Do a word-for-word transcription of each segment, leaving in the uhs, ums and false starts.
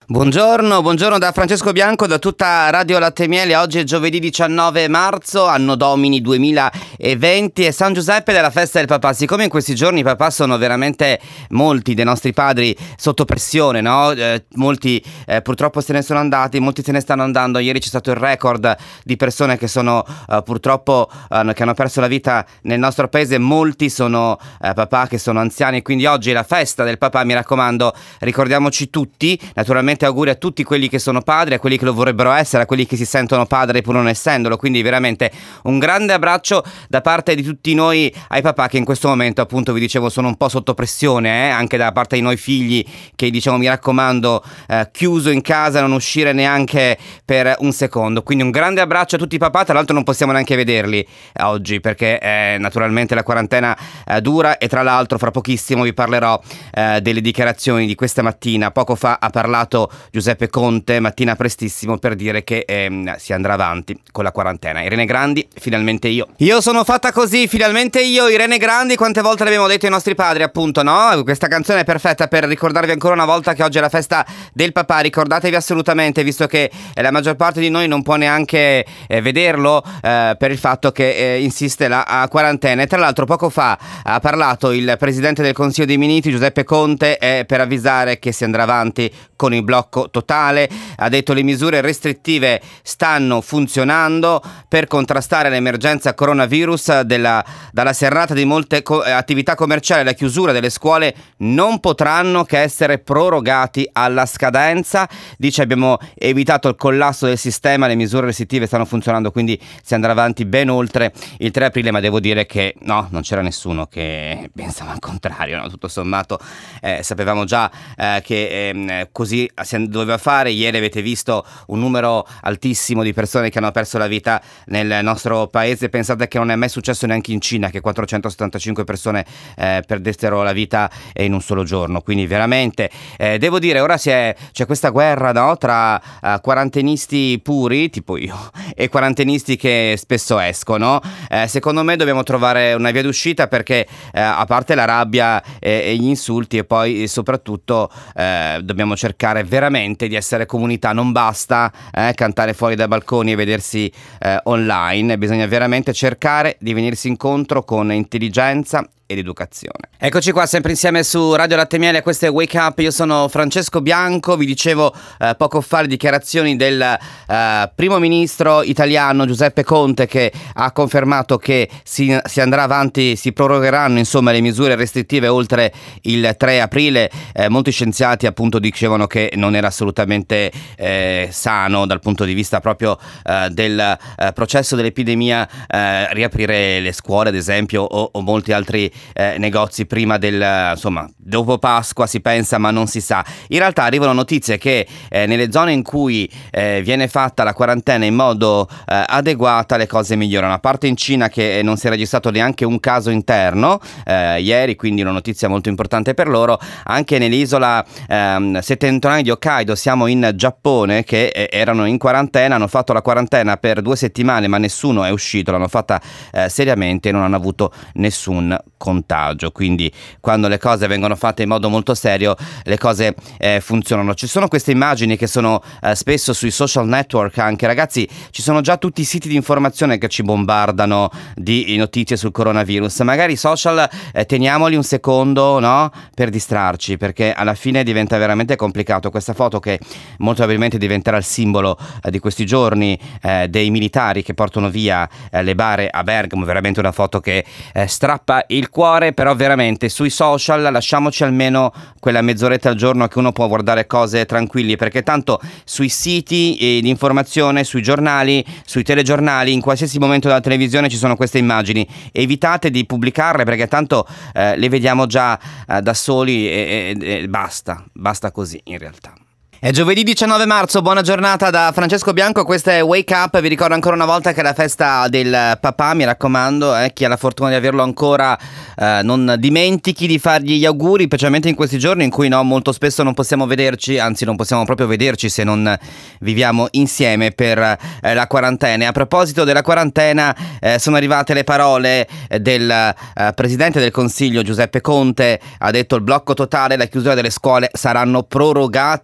Buongiorno, buongiorno da Francesco Bianco, da tutta Radio Latte e Miele. Oggi è giovedì diciannove marzo, anno domini duemilaventi, e San Giuseppe della festa del papà. Siccome in questi giorni i papà sono veramente molti dei nostri padri sotto pressione, no? Eh, molti eh, purtroppo se ne sono andati, molti se ne stanno andando. Ieri c'è stato il record di persone che sono eh, purtroppo eh, che hanno perso la vita nel nostro paese. Molti sono eh, papà che sono anziani, quindi oggi è la festa del papà. Mi raccomando, ricordiamoci tutti, naturalmente auguri a tutti quelli che sono padri, a quelli che lo vorrebbero essere, a quelli che si sentono padri pur non essendolo. Quindi veramente un grande abbraccio da parte di tutti noi ai papà che in questo momento, appunto, vi dicevo, sono un po' sotto pressione, eh? Anche da parte di noi figli che, diciamo, mi raccomando, eh, chiuso in casa, non uscire neanche per un secondo. Quindi un grande abbraccio a tutti i papà. Tra l'altro non possiamo neanche vederli eh, oggi perché eh, naturalmente la quarantena eh, dura, e tra l'altro fra pochissimo vi parlerò eh, delle dichiarazioni di questa mattina. Poco fa ha parlato Giuseppe Conte, mattina prestissimo, per dire che ehm, si andrà avanti con la quarantena. Irene Grandi, finalmente io. Io sono fatta così, finalmente io, Irene Grandi. Quante volte l'abbiamo detto ai nostri padri, appunto, no? Questa canzone è perfetta per ricordarvi ancora una volta che oggi è la festa del papà. Ricordatevi assolutamente, visto che eh, la maggior parte di noi non può neanche eh, vederlo eh, per il fatto che eh, insiste la a quarantena. E tra l'altro poco fa ha parlato il Presidente del Consiglio dei Ministri, Giuseppe Conte, eh, per avvisare che si andrà avanti con il blocco totale. Ha detto: le misure restrittive stanno funzionando per contrastare l'emergenza coronavirus. Della, dalla serrata di molte co- attività commerciali, la chiusura delle scuole non potranno che essere prorogati alla scadenza. Dice: abbiamo evitato il collasso del sistema, le misure restrittive stanno funzionando, quindi si andrà avanti ben oltre il tre aprile. Ma devo dire che no, non c'era nessuno che pensava al contrario, no? Tutto sommato eh, sapevamo già eh, che eh, così si doveva fare. Ieri avete visto un numero altissimo di persone che hanno perso la vita nel nostro paese. Pensate che non è mai successo neanche in Cina che quattrocentosettantacinque persone eh, perdessero la vita in un solo giorno. Quindi veramente eh, devo dire, ora si è, c'è questa guerra, no? Tra uh, quarantenisti puri, tipo io, e quarantenisti che spesso escono. Eh, secondo me dobbiamo trovare una via d'uscita, perché eh, a parte la rabbia e, e gli insulti, e poi soprattutto eh, dobbiamo cercare veramente di essere comunità. Non basta eh, cantare fuori dai balconi e vedersi eh, online. Bisogna veramente cercare di venirsi incontro con intelligenza ed educazione. Eccoci qua, sempre insieme su Radio Latte e Miele. Questo è Wake Up. Io sono Francesco Bianco. Vi dicevo eh, poco fa le dichiarazioni del eh, primo ministro italiano Giuseppe Conte, che ha confermato che si, si andrà avanti, si prorogheranno insomma le misure restrittive oltre il tre aprile. Eh, molti scienziati appunto dicevano che non era assolutamente eh, sano dal punto di vista proprio eh, del eh, processo dell'epidemia eh, riaprire le scuole, ad esempio, o, o molti altri Eh, negozi prima del, insomma, dopo Pasqua si pensa, ma non si sa. In realtà arrivano notizie che eh, nelle zone in cui eh, viene fatta la quarantena in modo eh, adeguata le cose migliorano. A parte in Cina, che non si è registrato neanche un caso interno eh, ieri, quindi una notizia molto importante per loro. Anche nell'isola ehm, settentrionale di Hokkaido, siamo in Giappone, che eh, erano in quarantena, hanno fatto la quarantena per due settimane ma nessuno è uscito, l'hanno fatta eh, seriamente e non hanno avuto nessun contagio. Quindi quando le cose vengono fatte in modo molto serio, le cose eh, funzionano. Ci sono queste immagini che sono eh, spesso sui social network anche, ragazzi. Ci sono già tutti i siti di informazione che ci bombardano di notizie sul coronavirus. Magari i social eh, teniamoli un secondo, no? Per distrarci, perché alla fine diventa veramente complicato. Questa foto, che molto probabilmente diventerà il simbolo eh, di questi giorni, eh, dei militari che portano via eh, le bare a Bergamo, veramente una foto che eh, strappa il cuore. Però veramente sui social lasciamoci almeno quella mezz'oretta al giorno che uno può guardare cose tranquilli, perché tanto sui siti eh, di informazione, sui giornali, sui telegiornali, in qualsiasi momento della televisione ci sono queste immagini. Evitate di pubblicarle, perché tanto eh, le vediamo già eh, da soli e, e, e basta, basta così in realtà. È giovedì diciannove marzo, buona giornata da Francesco Bianco, questo è Wake Up. Vi ricordo ancora una volta che è la festa del papà, mi raccomando, eh, chi ha la fortuna di averlo ancora eh, non dimentichi di fargli gli auguri, specialmente in questi giorni in cui no, molto spesso non possiamo vederci, anzi non possiamo proprio vederci se non viviamo insieme per eh, la quarantena. E a proposito della quarantena eh, sono arrivate le parole del eh, Presidente del Consiglio Giuseppe Conte. Ha detto: il blocco totale e la chiusura delle scuole saranno prorogati, tutela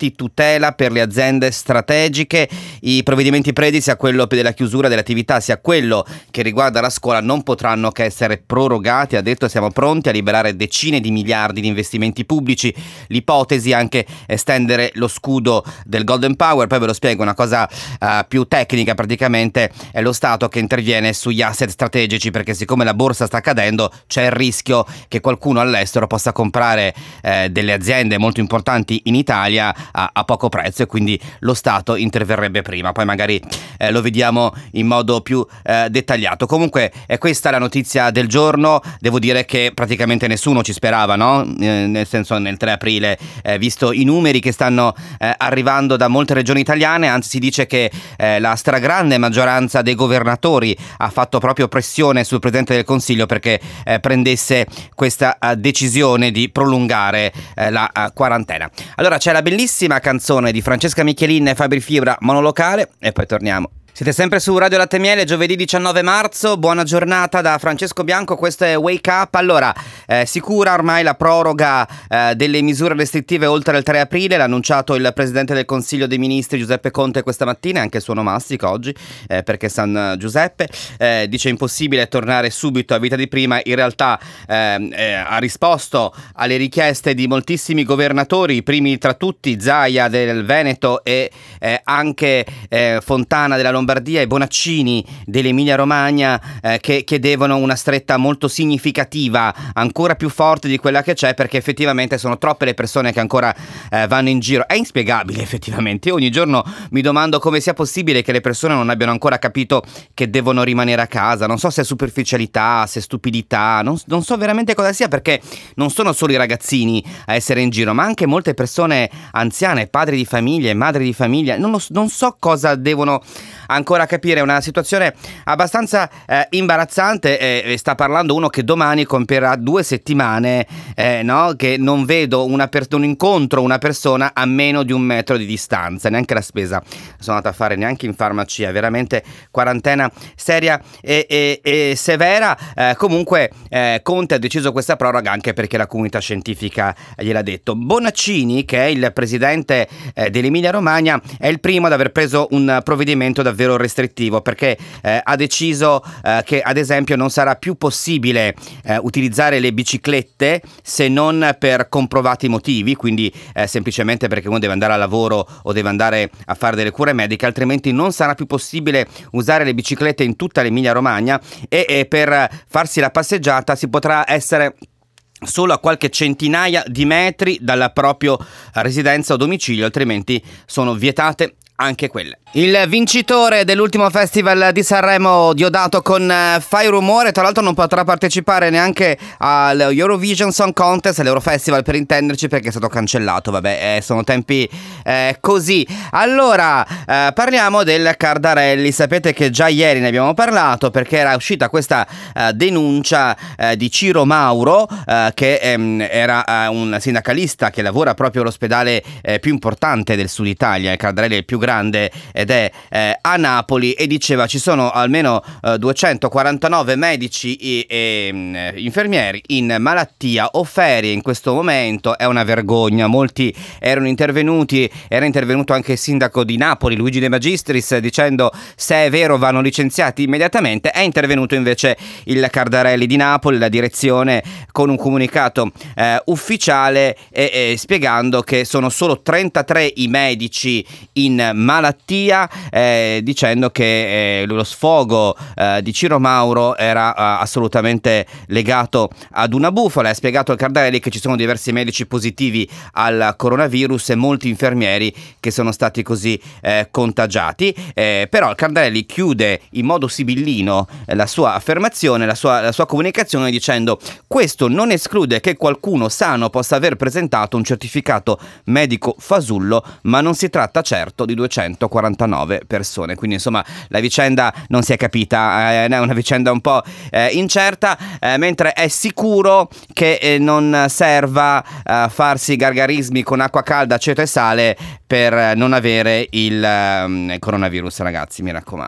cautela per le aziende strategiche. I provvedimenti presi, sia quello della chiusura delle attività sia quello che riguarda la scuola, non potranno che essere prorogati. Ha detto: siamo pronti a liberare decine di miliardi di investimenti pubblici. L'ipotesi è anche estendere lo scudo del Golden Power. Poi ve lo spiego, una cosa uh, più tecnica. Praticamente è lo Stato che interviene sugli asset strategici, perché siccome la borsa sta cadendo c'è il rischio che qualcuno all'estero possa comprare eh, delle aziende molto importanti in Italia a, a poco prezzo, e quindi lo Stato interverrebbe prima. Poi magari eh, lo vediamo in modo più eh, dettagliato. Comunque è questa la notizia del giorno. Devo dire che praticamente nessuno ci sperava, no? Eh, nel senso, nel tre aprile, eh, visto i numeri che stanno eh, arrivando da molte regioni italiane. Anzi, si dice che eh, la stragrande maggioranza dei governatori ha fatto proprio pressione sul Presidente del Consiglio perché eh, prendesse questa uh, decisione di prolungare eh, la uh, quarantena. Allora, c'è la bellissima canzone di Francesca Michelin e Fabri Fibra, Monolocale, e poi torniamo. Siete sempre su Radio Latte e Miele, giovedì diciannove marzo, buona giornata da Francesco Bianco, questo è Wake Up. Allora, eh, sicura ormai la proroga eh, delle misure restrittive oltre il tre aprile, l'ha annunciato il Presidente del Consiglio dei Ministri Giuseppe Conte questa mattina, anche su Onomastic oggi, eh, perché San Giuseppe, eh, dice impossibile tornare subito a vita di prima. In realtà eh, eh, ha risposto alle richieste di moltissimi governatori, i primi tra tutti Zaia del Veneto e eh, anche eh, Fontana della Lombardia e Bonaccini dell'Emilia Romagna, eh, che chiedevano una stretta molto significativa, ancora più forte di quella che c'è, perché effettivamente sono troppe le persone che ancora eh, vanno in giro. È inspiegabile effettivamente. Io ogni giorno mi domando come sia possibile che le persone non abbiano ancora capito che devono rimanere a casa. Non so se è superficialità, se è stupidità, non, non so veramente cosa sia, perché non sono solo i ragazzini a essere in giro, ma anche molte persone anziane, padri di famiglia e madri di famiglia. Non, lo, non so cosa devono ancora capire. È una situazione abbastanza eh, imbarazzante. Eh, sta parlando uno che domani compierà due settimane eh, no? che non vedo una per- un incontro, una persona a meno di un metro di distanza, neanche la spesa sono andata a fare, neanche in farmacia. Veramente quarantena seria e, e, e severa. Eh, comunque eh, Conte ha deciso questa proroga anche perché la comunità scientifica gliel'ha detto. Bonaccini, che è il presidente eh, dell'Emilia Romagna, è il primo ad aver preso un provvedimento davvero restrittivo, perché eh, ha deciso eh, che ad esempio non sarà più possibile eh, utilizzare le biciclette se non per comprovati motivi, quindi eh, semplicemente perché uno deve andare a lavoro o deve andare a fare delle cure mediche, altrimenti non sarà più possibile usare le biciclette in tutta l'Emilia Romagna, e, e per farsi la passeggiata si potrà essere solo a qualche centinaia di metri dalla propria residenza o domicilio, altrimenti sono vietate anche quelle. Il vincitore dell'ultimo festival di Sanremo, diodato con Fai Rumore, tra l'altro non potrà partecipare neanche all'Eurovision Song Contest, all'Eurofestival per intenderci, perché è stato cancellato. Vabbè, eh, sono tempi eh, così. Allora, eh, parliamo del Cardarelli. Sapete che già ieri ne abbiamo parlato, perché era uscita questa eh, denuncia eh, di Ciro Mauro, eh, che ehm, era eh, un sindacalista che lavora proprio all'ospedale eh, più importante del sud Italia. Il Cardarelli è il più grande ed è eh, a Napoli, e diceva ci sono almeno eh, duecentoquarantanove medici e, e infermieri in malattia o ferie in questo momento. È una vergogna. Molti erano intervenuti, era intervenuto anche il sindaco di Napoli Luigi De Magistris dicendo se è vero vanno licenziati immediatamente. È intervenuto invece il Cardarelli di Napoli, la direzione, con un comunicato eh, ufficiale e, e spiegando che sono solo trentatré i medici in malattia, eh, dicendo che eh, lo sfogo eh, di Ciro Mauro era eh, assolutamente legato ad una bufala. Ha spiegato al Cardarelli che ci sono diversi medici positivi al coronavirus e molti infermieri che sono stati così eh, contagiati, eh, però il Cardarelli chiude in modo sibillino eh, la sua affermazione, la sua, la sua comunicazione, dicendo questo non esclude che qualcuno sano possa aver presentato un certificato medico fasullo, ma non si tratta certo di duecentoquarantanove persone. Quindi insomma la vicenda non si è capita, eh, è una vicenda un po' eh, incerta, eh, mentre è sicuro che eh, non serva eh, farsi gargarismi con acqua calda, aceto e sale per non avere il eh, coronavirus, ragazzi, mi raccomando.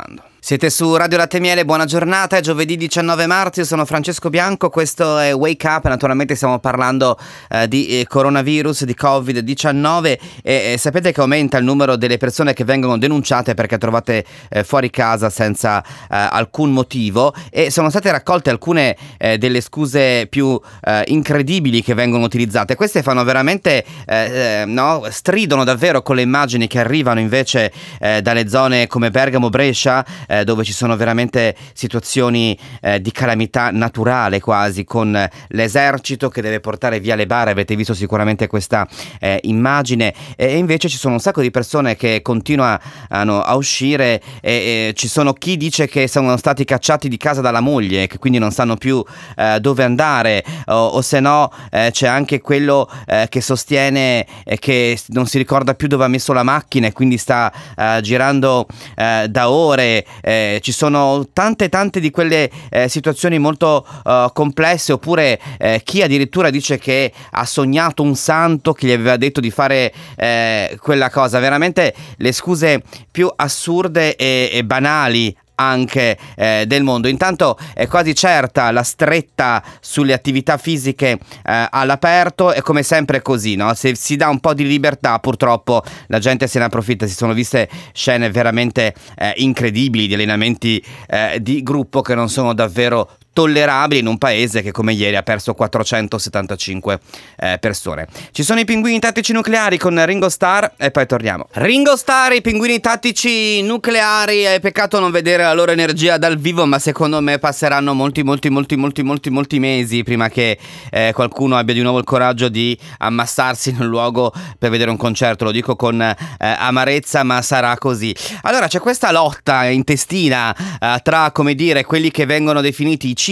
Siete su Radio Latte e Miele, buona giornata, è giovedì diciannove marzo, io sono Francesco Bianco, questo è Wake Up, naturalmente stiamo parlando eh, di eh, coronavirus, di covid diciannove e eh, sapete che aumenta il numero delle persone che vengono denunciate perché trovate eh, fuori casa senza eh, alcun motivo, e sono state raccolte alcune eh, delle scuse più eh, incredibili che vengono utilizzate. Queste fanno veramente, eh, eh, no, stridono davvero con le immagini che arrivano invece eh, dalle zone come Bergamo, Brescia, Eh, dove ci sono veramente situazioni eh, di calamità naturale quasi, con l'esercito che deve portare via le bare. Avete visto sicuramente questa eh, immagine, e invece ci sono un sacco di persone che continuano a uscire e, e ci sono chi dice che sono stati cacciati di casa dalla moglie, che quindi non sanno più eh, dove andare, o, o se no eh, c'è anche quello eh, che sostiene eh, che non si ricorda più dove ha messo la macchina e quindi sta eh, girando eh, da ore. Eh, ci sono tante tante di quelle eh, situazioni molto uh, complesse, oppure eh, chi addirittura dice che ha sognato un santo che gli aveva detto di fare eh, quella cosa. Veramente le scuse più assurde e, e banali anche eh, del mondo. Intanto è quasi certa la stretta sulle attività fisiche eh, all'aperto, e come sempre è così, no? Se si dà un po' di libertà, purtroppo la gente se ne approfitta. Si sono viste scene veramente eh, incredibili di allenamenti eh, di gruppo che non sono davvero tollerabili in un paese che come ieri ha perso quattrocentosettantacinque eh, persone. Ci sono i pinguini tattici nucleari con Ringo Starr e poi torniamo. Ringo Starr, i pinguini tattici nucleari, è peccato non vedere la loro energia dal vivo, ma secondo me passeranno molti molti molti molti molti molti mesi prima che eh, qualcuno abbia di nuovo il coraggio di ammassarsi in un luogo per vedere un concerto. Lo dico con eh, amarezza, ma sarà così. Allora c'è questa lotta intestina eh, tra, come dire, quelli che vengono definiti cheap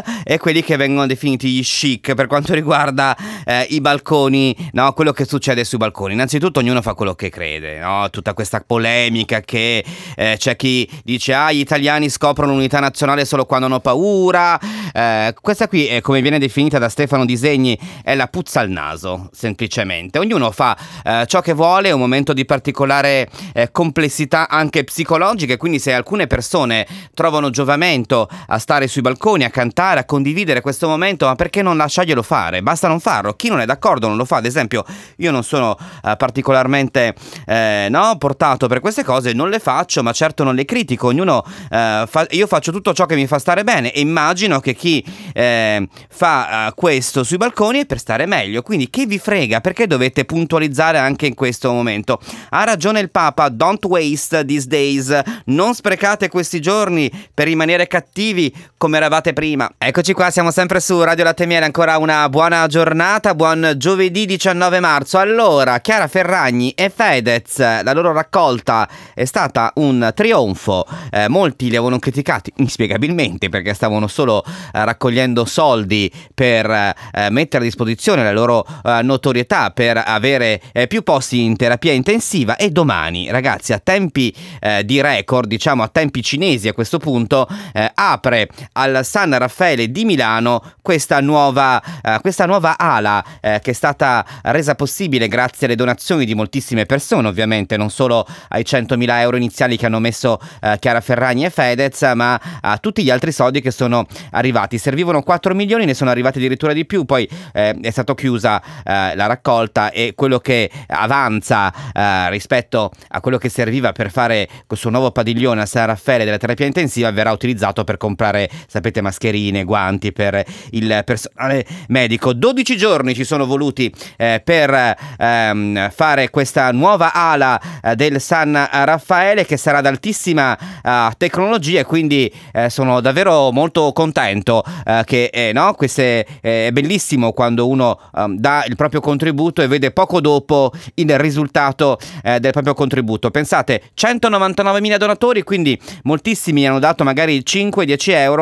e quelli che vengono definiti chic per quanto riguarda eh, i balconi, no? Quello che succede sui balconi. Innanzitutto ognuno fa quello che crede, no? Tutta questa polemica che eh, c'è chi dice ah, gli italiani scoprono l'unità nazionale solo quando hanno paura. Eh, questa qui è, come viene definita da Stefano Disegni, è la puzza al naso, semplicemente. Ognuno fa eh, ciò che vuole, è un momento di particolare eh, complessità anche psicologica, e quindi se alcune persone trovano giovamento a stare sui balconi, a cantare, a condividere questo momento, ma perché non lasciarglielo fare? Basta non farlo. Chi non è d'accordo non lo fa. Ad esempio, io non sono eh, particolarmente eh, no, portato per queste cose, non le faccio, ma certo non le critico. Ognuno eh, fa, io faccio tutto ciò che mi fa stare bene, e immagino che chi eh, fa eh, questo sui balconi è per stare meglio. Quindi che vi frega? Perché dovete puntualizzare anche in questo momento? Ha ragione il Papa, don't waste these days. Non sprecate questi giorni per rimanere cattivi come eravate prima. Eccoci qua, siamo sempre su Radio Latte e Miele, ancora una buona giornata, buon giovedì diciannove marzo. Allora, Chiara Ferragni e Fedez, la loro raccolta è stata un trionfo. Eh, molti li avevano criticati inspiegabilmente perché stavano solo eh, raccogliendo soldi per eh, mettere a disposizione la loro eh, notorietà, per avere eh, più posti in terapia intensiva. E domani, ragazzi, a tempi eh, di record, diciamo a tempi cinesi a questo punto, eh, apre al San Raffaele di Milano questa nuova, uh, questa nuova ala uh, che è stata resa possibile grazie alle donazioni di moltissime persone, ovviamente non solo ai centomila euro iniziali che hanno messo uh, Chiara Ferragni e Fedez, ma a tutti gli altri soldi che sono arrivati. Servivano quattro milioni, ne sono arrivati addirittura di più. Poi eh, è stata chiusa uh, la raccolta, e quello che avanza uh, rispetto a quello che serviva per fare questo nuovo padiglione a San Raffaele della terapia intensiva verrà utilizzato per comprare, sapete, mascherine, guanti per il personale medico. dodici giorni ci sono voluti eh, per ehm, fare questa nuova ala eh, del San Raffaele, che sarà ad altissima eh, tecnologia, e quindi eh, sono davvero molto contento eh, che eh, no, queste, eh, è bellissimo quando uno eh, dà il proprio contributo e vede poco dopo il risultato eh, del proprio contributo. Pensate, centonovantanovemila donatori, quindi moltissimi hanno dato magari cinque dieci euro, ma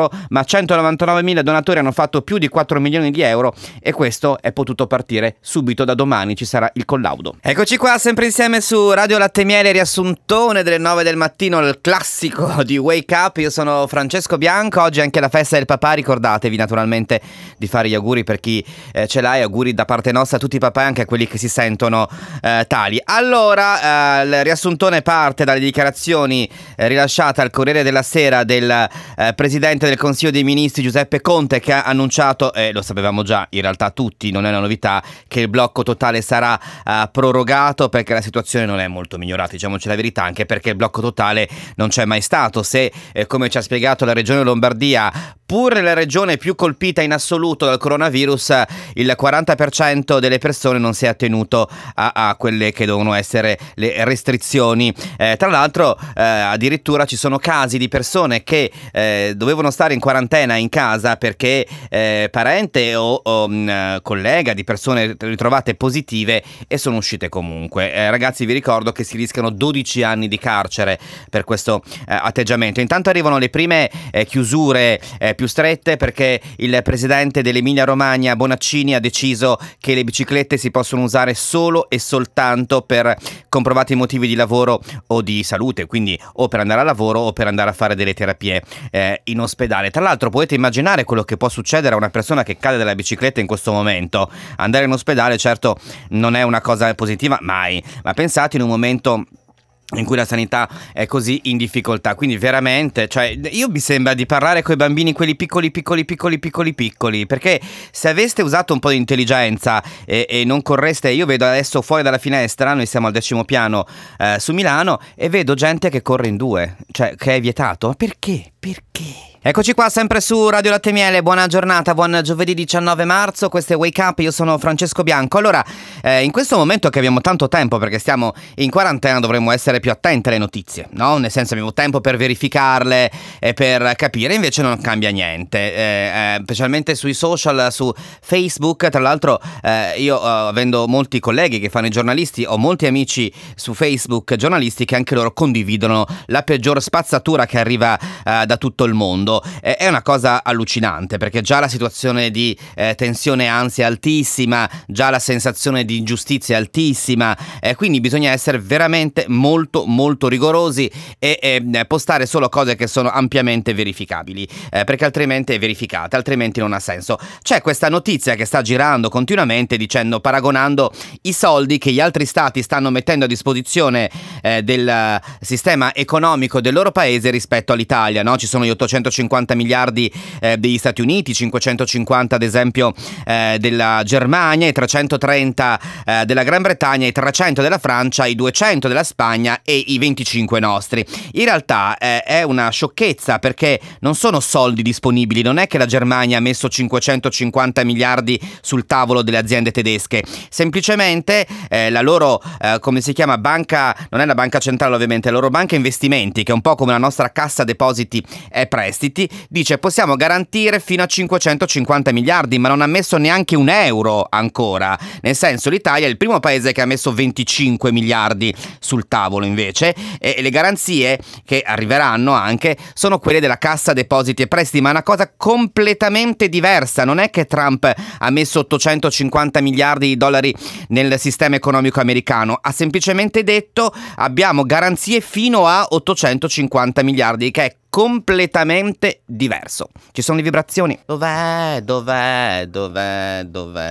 centonovantanovemila donatori hanno fatto più di quattro milioni di euro e questo è potuto partire subito da domani, ci sarà il collaudo. Eccoci qua, sempre insieme su Radio Latte e Miele, riassuntone delle nove del mattino, il classico di Wake Up. Io sono Francesco Bianco, oggi è anche la festa del papà, ricordatevi naturalmente di fare gli auguri per chi eh, ce l'ha, e auguri da parte nostra a tutti i papà e anche a quelli che si sentono eh, tali. Allora, eh, il riassuntone parte dalle dichiarazioni eh, rilasciate al Corriere della Sera del eh, Presidente del Consiglio dei Ministri Giuseppe Conte, che ha annunciato, e eh, lo sapevamo già in realtà tutti, non è una novità, che il blocco totale sarà eh, prorogato perché la situazione non è molto migliorata, diciamoci la verità, anche perché il blocco totale non c'è mai stato. Se, eh, come ci ha spiegato la Regione Lombardia, pur la regione più colpita in assoluto dal coronavirus, il quaranta per cento delle persone non si è attenuto a, a quelle che devono essere le restrizioni. Eh, tra l'altro eh, addirittura ci sono casi di persone che eh, dovevano stare in quarantena in casa perché eh, parente o, o mh, collega di persone ritrovate positive e sono uscite comunque. Eh, ragazzi, vi ricordo che si rischiano dodici anni di carcere per questo eh, atteggiamento. Intanto arrivano le prime eh, chiusure eh, più strette, perché il presidente dell'Emilia Romagna Bonaccini ha deciso che le biciclette si possono usare solo e soltanto per comprovati motivi di lavoro o di salute, quindi o per andare a lavoro o per andare a fare delle terapie eh, in ospedale. Tra l'altro potete immaginare quello che può succedere a una persona che cade dalla bicicletta in questo momento. Andare in ospedale certo non è una cosa positiva mai, ma pensate in un momento in cui la sanità è così in difficoltà, quindi veramente, cioè, io mi sembra di parlare coi bambini, quelli piccoli piccoli piccoli piccoli piccoli, perché se aveste usato un po' di intelligenza e, e non correste, io vedo adesso fuori dalla finestra, noi siamo al decimo piano eh, su Milano, e vedo gente che corre in due, cioè che è vietato. Perché? Perché? Eccoci qua sempre su Radio Latte e Miele, buona giornata, buon giovedì diciannove marzo, questo è Wake Up, io sono Francesco Bianco. Allora, eh, in questo momento che abbiamo tanto tempo perché stiamo in quarantena, dovremmo essere più attenti alle notizie, no? Nel senso, abbiamo tempo per verificarle e per capire, invece non cambia niente, eh, eh, specialmente sui social, su Facebook. Tra l'altro eh, io eh, avendo molti colleghi che fanno i giornalisti, ho molti amici su Facebook giornalisti che anche loro condividono la peggior spazzatura che arriva eh, da tutto il mondo. È una cosa allucinante, perché già la situazione di eh, tensione e ansia è altissima, già la sensazione di ingiustizia è altissima, eh, quindi bisogna essere veramente molto molto rigorosi e eh, postare solo cose che sono ampiamente verificabili, eh, perché altrimenti è verificate, altrimenti non ha senso. C'è questa notizia che sta girando continuamente dicendo, paragonando i soldi che gli altri stati stanno mettendo a disposizione eh, del sistema economico del loro paese rispetto all'Italia, no? Ci sono gli ottocentocinquanta miliardi eh, degli Stati Uniti, cinquecentocinquanta ad esempio eh, della Germania, i trecentotrenta eh, della Gran Bretagna, i trecento della Francia, i duecento della Spagna e i venticinque nostri. In realtà eh, è una sciocchezza, perché non sono soldi disponibili, non è che la Germania ha messo cinquecentocinquanta miliardi sul tavolo delle aziende tedesche, semplicemente eh, la loro eh, come si chiama banca, non è la banca centrale ovviamente, la loro banca investimenti, che è un po' come la nostra cassa depositi e prestiti, dice possiamo garantire fino a cinquecentocinquanta miliardi, ma non ha messo neanche un euro ancora. Nel senso, l'Italia è il primo paese che ha messo venticinque miliardi sul tavolo invece, e le garanzie che arriveranno anche sono quelle della cassa depositi e prestiti, ma è una cosa completamente diversa. Non è che Trump ha messo ottocentocinquanta miliardi di dollari nel sistema economico americano, ha semplicemente detto abbiamo garanzie fino a ottocentocinquanta miliardi, che è completamente diverso. Ci sono le vibrazioni. Dov'è? Dov'è? Dov'è? Dov'è?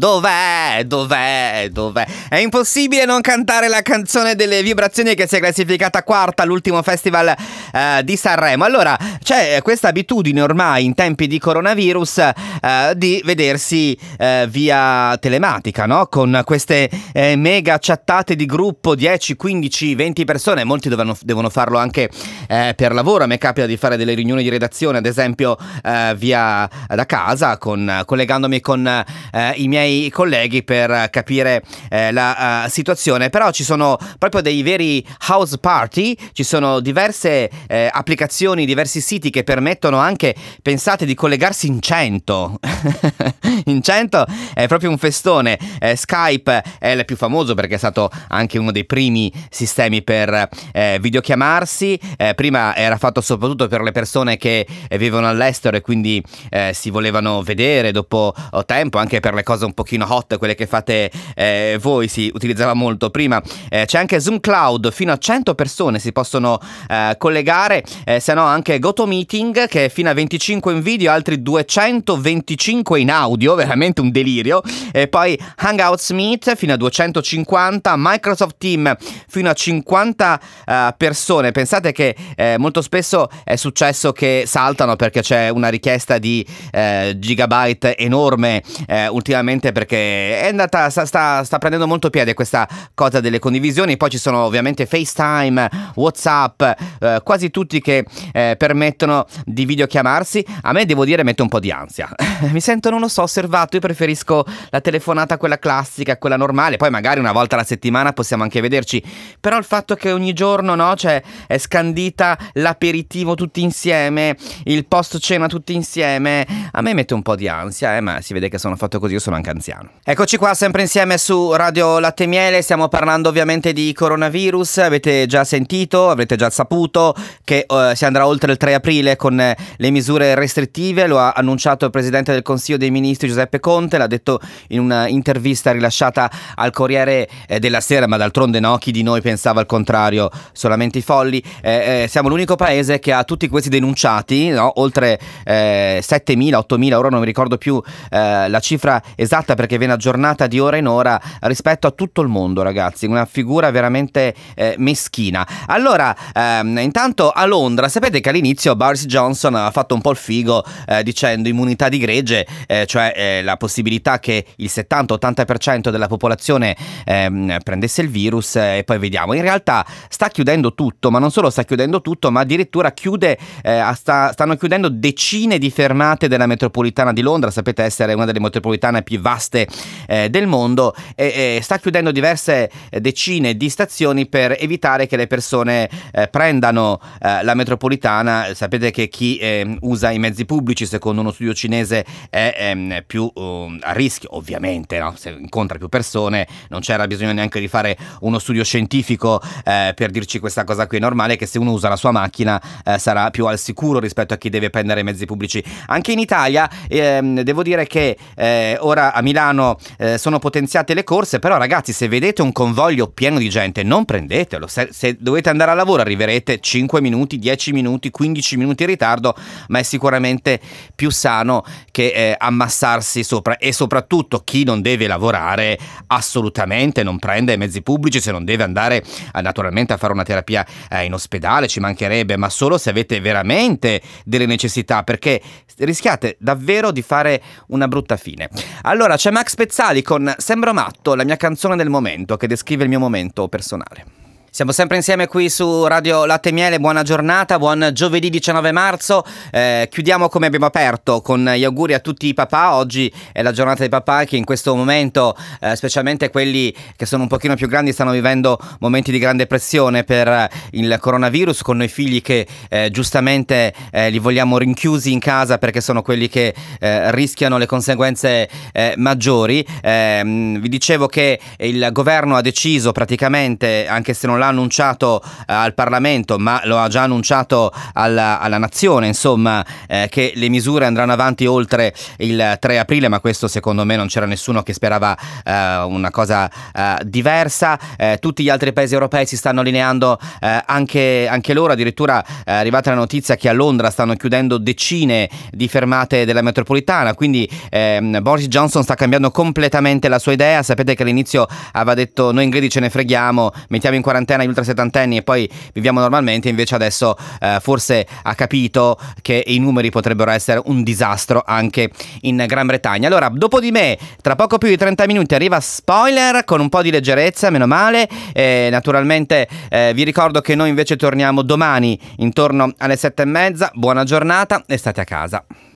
Dov'è? Dov'è? Dov'è? È impossibile non cantare la canzone delle vibrazioni, che si è classificata quarta all'ultimo festival eh, di Sanremo. Allora, c'è questa abitudine ormai in tempi di coronavirus eh, di vedersi eh, via telematica, no? Con queste eh, mega chattate di gruppo, dieci, quindici, venti persone. Molti devono, devono farlo anche eh, per lavoro. A me capita di fare delle riunioni di redazione, ad esempio eh, via da casa, con, collegandomi con eh, i miei colleghi per capire eh, la uh, situazione. Però ci sono proprio dei veri house party, ci sono diverse eh, applicazioni, diversi siti che permettono anche, pensate, di collegarsi in cento. In cento è proprio un festone. eh, Skype è il più famoso perché è stato anche uno dei primi sistemi per eh, videochiamarsi. eh, prima era fatto soprattutto per le persone che eh, vivono all'estero e quindi eh, si volevano vedere dopo oh, tempo, anche per le cose un pochino hot, quelle che fate eh, voi, si utilizzava molto prima. Eh, c'è anche Zoom Cloud, fino a cento persone si possono eh, collegare, eh, se no anche GoToMeeting che è fino a venticinque in video, altri duecentoventicinque in audio, veramente un delirio. E poi Hangouts Meet fino a duecentocinquanta, Microsoft Team fino a cinquanta uh, persone. Pensate che eh, molto spesso è successo che saltano perché c'è una richiesta di eh, gigabyte enorme eh, ultimamente, perché è andata sta, sta, sta prendendo molto piede questa cosa delle condivisioni. Poi ci sono ovviamente FaceTime, WhatsApp, eh, quasi tutti che eh, permettono di videochiamarsi. A me, devo dire, mette un po' di ansia. Mi sento, non lo so, osservato. Io preferisco la telefonata, quella classica, quella normale. Poi magari una volta alla settimana possiamo anche vederci, però il fatto che ogni giorno, no, cioè è scandita l'aperitivo tutti insieme, il post cena tutti insieme, a me mette un po' di ansia, eh, ma si vede che sono fatto così, io sono anche anziano. Eccoci qua sempre insieme su Radio Latte e Miele, stiamo parlando ovviamente di coronavirus. Avete già sentito, avrete già saputo che uh, si andrà oltre il tre aprile con eh, le misure restrittive. Lo ha annunciato il Presidente del Consiglio dei Ministri Giuseppe Conte, l'ha detto in un'intervista rilasciata al Corriere eh, della Sera, ma d'altronde no, chi di noi pensava al contrario, solamente i folli. Eh, eh, siamo l'unico paese che ha tutti questi denunciati, no? Oltre eh, settemila, ottomila, ora non mi ricordo più eh, la cifra esatta perché viene aggiornata di ora in ora rispetto a tutto il mondo, ragazzi, una figura veramente eh, meschina. Allora, ehm, intanto a Londra, sapete che all'inizio Boris Johnson ha fatto un po' il figo eh, dicendo immunità di gregge, eh, cioè eh, la possibilità che il settanta ottanta per cento della popolazione ehm, prendesse il virus eh, e poi vediamo. In realtà sta chiudendo tutto, ma non solo sta chiudendo tutto, ma addirittura chiude, eh, sta, stanno chiudendo decine di fermate della metropolitana di Londra. Sapete essere una delle metropolitane più vaste eh, del mondo, e, e sta chiudendo diverse eh, decine di stazioni per evitare che le persone eh, prendano eh, la metropolitana. Sapete che chi eh, usa i mezzi pubblici, secondo uno studio cinese, è ehm, più uh, a rischio, ovviamente, no? Se incontra più persone, non c'era bisogno neanche di fare uno studio scientifico eh, per dirci questa cosa qui. È normale che se uno usa la sua macchina eh, sarà più al sicuro rispetto a chi deve prendere mezzi pubblici. Anche in Italia ehm, devo dire che eh, ora a Milano eh, sono potenziate le corse, però ragazzi, se vedete un convoglio pieno di gente non prendetelo. Se, se dovete andare al lavoro arriverete cinque minuti, dieci minuti, quindici minuti in ritardo, ma è sicuramente più sano che eh, ammassarsi sopra. E soprattutto chi non deve lavorare assolutamente non prende i mezzi pubblici, se non deve andare eh, naturalmente a fare una terapia eh, in ospedale, ci mancherebbe, ma solo se avete veramente delle necessità, perché rischiate davvero di fare una brutta fine. Allora c'è Max Pezzali con Sembro matto, la mia canzone del momento che descrive il mio momento personale. Siamo sempre insieme qui su Radio Latte e Miele, buona giornata, buon giovedì diciannove marzo. Eh, chiudiamo come abbiamo aperto con gli auguri a tutti i papà. Oggi è la giornata dei papà che in questo momento, eh, specialmente quelli che sono un pochino più grandi, stanno vivendo momenti di grande pressione per il coronavirus, con noi figli che eh, giustamente eh, li vogliamo rinchiusi in casa perché sono quelli che eh, rischiano le conseguenze eh, maggiori. Eh, vi dicevo che il governo ha deciso praticamente, anche se non l'ha annunciato eh, al Parlamento, ma lo ha già annunciato alla, alla nazione, insomma, eh, che le misure andranno avanti oltre il tre aprile, ma questo secondo me non c'era nessuno che sperava eh, una cosa eh, diversa. Eh, tutti gli altri paesi europei si stanno allineando eh, anche, anche loro, addirittura è arrivata la notizia che a Londra stanno chiudendo decine di fermate della metropolitana, quindi ehm, Boris Johnson sta cambiando completamente la sua idea. Sapete che all'inizio aveva detto noi inglesi ce ne freghiamo, mettiamo in quarantena gli ultrasettantenni e poi viviamo normalmente, invece adesso eh, forse ha capito che i numeri potrebbero essere un disastro anche in Gran Bretagna. Allora, dopo di me, tra poco più di trenta minuti, arriva Spoiler con un po' di leggerezza, meno male. E naturalmente eh, vi ricordo che noi invece torniamo domani intorno alle sette e mezza. Buona giornata e state a casa.